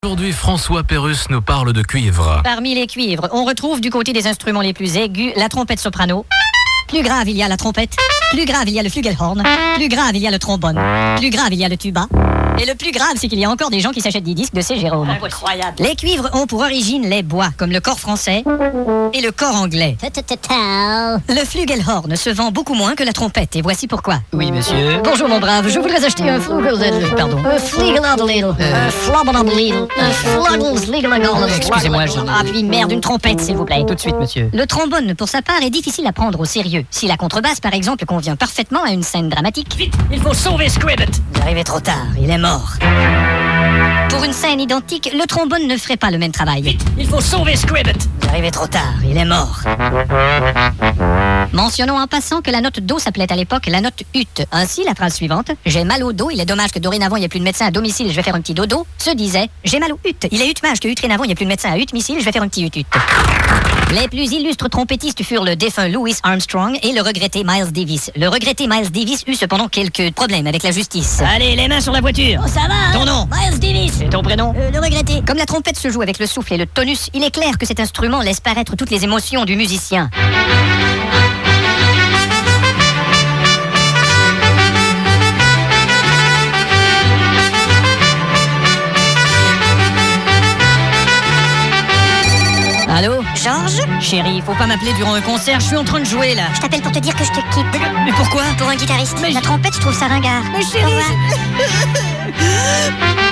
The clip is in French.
Aujourd'hui, François Pérusse nous parle de cuivre. Parmi les cuivres, on retrouve du côté des instruments les plus aigus la trompette soprano. Plus grave, il y a la trompette. Plus grave, il y a le flugelhorn. Plus grave, il y a le trombone. Plus grave, il y a le tuba. Et le plus grave, c'est qu'il y a encore des gens qui s'achètent des disques de C. Jérôme. Incroyable. Les cuivres ont pour origine les bois, comme le cor français et le cor anglais. Le flugelhorn se vend beaucoup moins que la trompette, et voici pourquoi. Oui, monsieur. Bonjour mon brave, je voudrais acheter un Excusez-moi, je... Ah puis merde, une trompette s'il vous plaît. Tout de suite, monsieur. Le trombone, pour sa part, est difficile à prendre au sérieux. Si la contrebasse, par exemple, convient parfaitement à une scène dramatique... Vite, il faut sauver Scribbit. Vous arrivez trop tard, il est mort. Pour une scène identique, le trombone ne ferait pas le même travail. Vite, il faut sauver Scribbit. Vous arrivez trop tard, il est mort. Mentionnons en passant que la note Do s'appelait à l'époque la note ut. Ainsi, la phrase suivante, « J'ai mal au dos, il est dommage que dorénavant il n'y ait plus de médecin à domicile, je vais faire un petit dodo », se disait « J'ai mal au ut, il est utmage que utrénavant il n'y ait plus de médecin à utmicile, je vais faire un petit ut-ut ». Les plus illustres trompettistes furent le défunt Louis Armstrong et le regretté Miles Davis. Le regretté Miles Davis eut cependant quelques problèmes avec la justice. Allez, les mains sur la voiture. Oh, ça va, Ton nom? Miles Davis. Et ton prénom? Le regretté. Comme la trompette se joue avec le souffle et le tonus, il est clair que cet instrument laisse paraître toutes les émotions du musicien. Allô? Georges? Chérie, faut pas m'appeler durant un concert, je suis en train de jouer là. Je t'appelle pour te dire que je te quitte. Mais pourquoi? Pour un guitariste. Mais La trompette, je trouve ça ringard. Mais Au chérie, revoir.